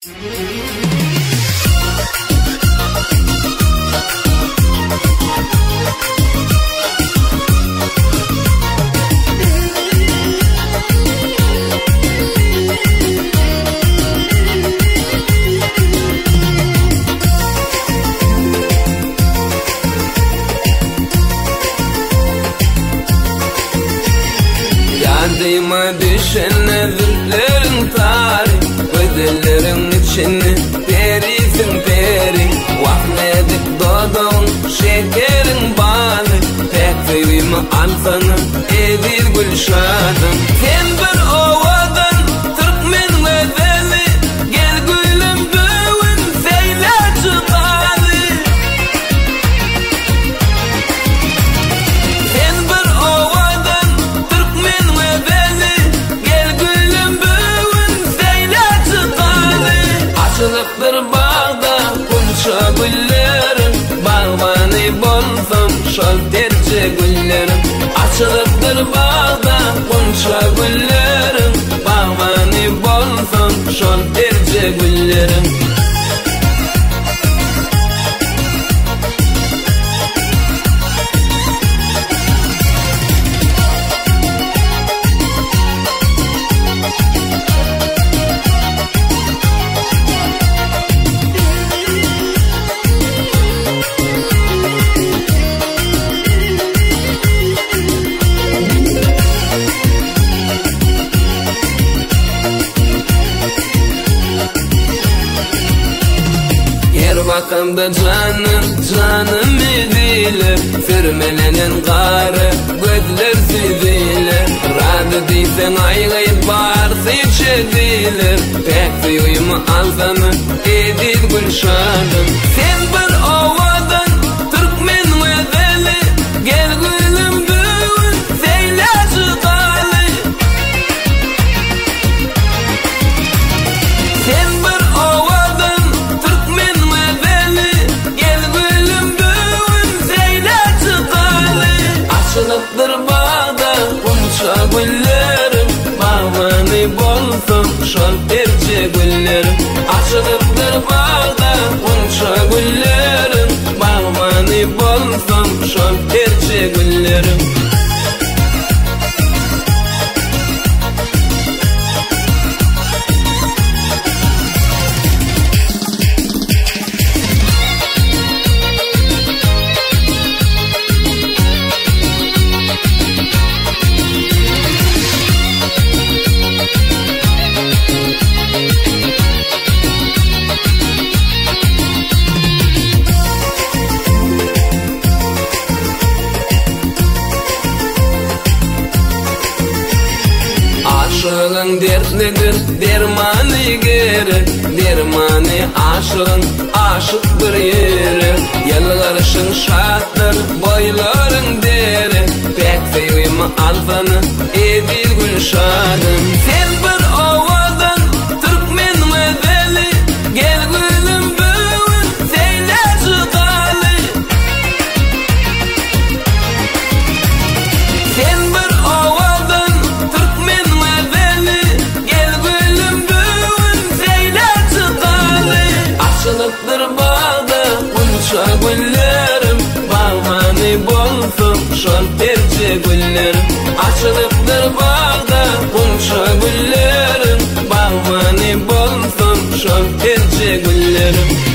Yadıma düşen özürlerin tarih, gözlerin içini perisin peri. Vahmedik dodon şekerin bali, tek sevimi alsanı edir gülşadın. Sen bir ovadan Türkmen gözeli, gel gülüm düğün seylaçı bali. Sen bir ovadan Türkmen gözeli, gel gülüm düğün seylaçı bali. Açılıktır bağda kunça güllerin, bağbani bolsam şol terce güllerin. Açılıktır bağda kunça güllerin, bağbani bolsam şol terce güllerin. Bakamda canım edilir, sürmelenen garı gözler sizilir. Radı deysen aygayıp varsa içedilir, pek suyumu alsanı edil gülşadım. Sen bir ovadan Türkmen gözeli, gel gülüm düğün seylaçı gali. Sen bir ovadan Türkmen gözeli, gel gülüm düğün seylaçı gali. Açılıktır bağda kunça güllerim, bağbani bolsam şol terce güllerim. Açılıktır bağda kunça güllerim, bağbani bolsam şol terce güllerim. Aşığın dertlidir, dermanı gerek, dermanı aşığın aşıktır yeri. Yılgarışın şarttır, boyların deri, pek sevimi alsanı edil gülşadın. Sen bir ovadan Türkmen gözeli, gel gülüm düğün seylaçı gali. Sen bir ovadan Türkmen gözeli, gel gülüm düğün seylaçı gali. Açılıktır bağda kunça güllerim, bağbani bolsam şol terce güllerim. Açılıktır bağda kunça güllerim, bağbani bolsam şol terce güllerim.